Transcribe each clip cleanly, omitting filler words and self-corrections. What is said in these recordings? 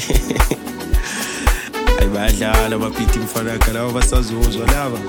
Bayadlala baphithi mfanaka laba basazuzwa laba.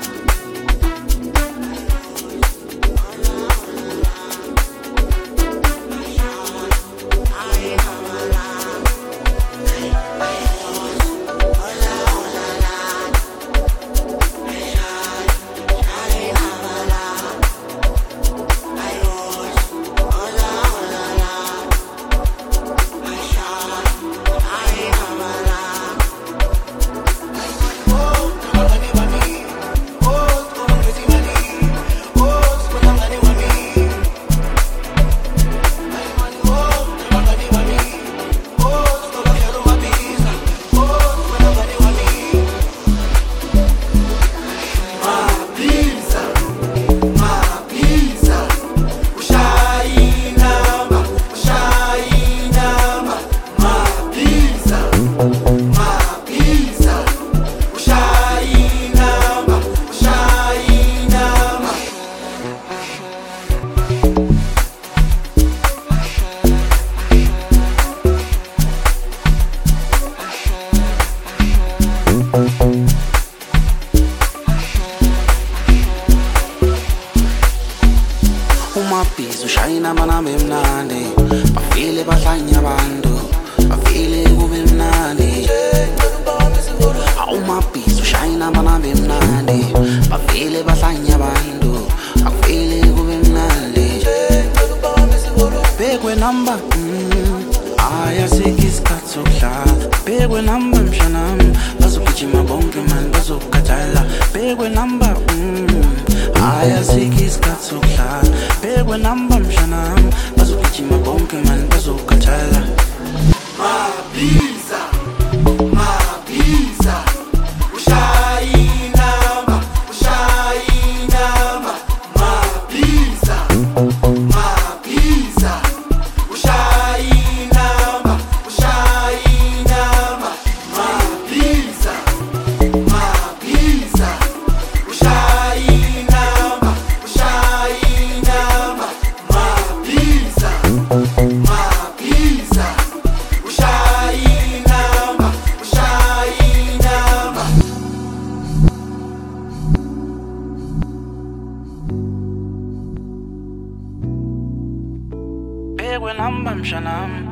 Umabhizi ushayina manambe mnandi, bafile bahlanya abantu, bafile kube mnandi. Umabhizi ushayina manambe mnandi, bafile bahlanya abantu, bafile kube mnandi. Bekwe number, ayasiki isikhathi sokudlala. Bekwe number mshanami, bazogijima bonke mani bazokukhathala. Bekwe number, ayasiki isikhathi sokudlala. Bekwe number mshanami, bazogijima bonke mani bazokukhathala. Mabhiza, Mabhiza, ushayinamba, ushayinamba. Mabhiza, Mabhiza, ushayinamba, ushayinamba. Mabhiza, Mabhiza, ushayinamba, ushayinamba. Mabhiza, Mabhiza, ushayinamba, ushayinamba. Bekwe number mshanami.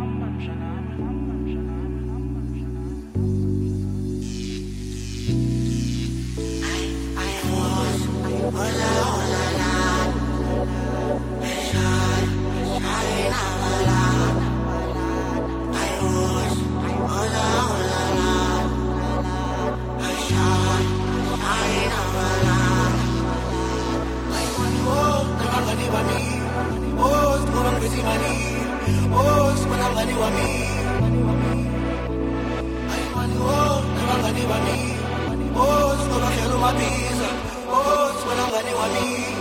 Oh,